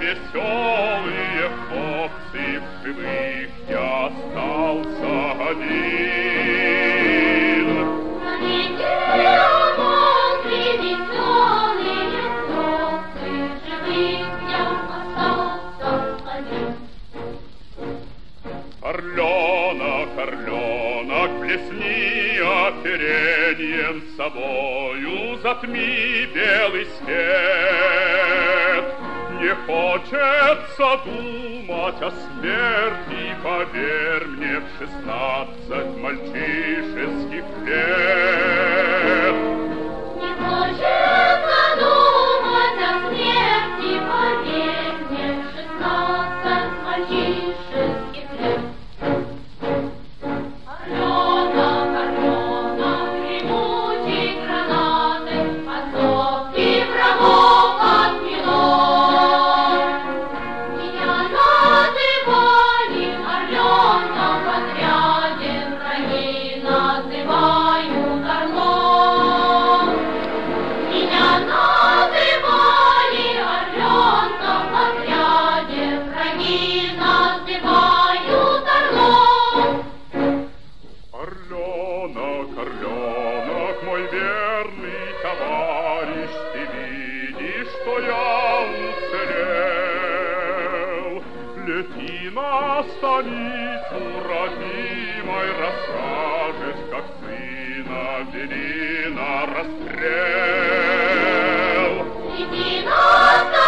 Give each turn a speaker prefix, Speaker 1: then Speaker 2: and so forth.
Speaker 1: веселые хлопцы, в живых я остался один.
Speaker 2: На ветер мокрый, веселые хлопцы, в живых я остался один.
Speaker 1: Орленок, орленок, плесни опереньем собою, затми белый свет. Не хочется думать о смерти, поверь мне, в 16 мальчишеских лет.
Speaker 2: Не хочется думать о смерти, поверь мне, в 16 мальчишеских лет. Орленок, орленок, гремучей гранаты, оттопки врагов отмело. Меня называли орленком в отряде, враги называют орлом. Меня называли орленком в отряде, враги называют орлом.
Speaker 1: Орленок, орленок, мой верный товарищ, ты видишь, что я уцелел. Лети на станицу, родимой, расскажешь, как сына вели на расстрел.
Speaker 2: Иди на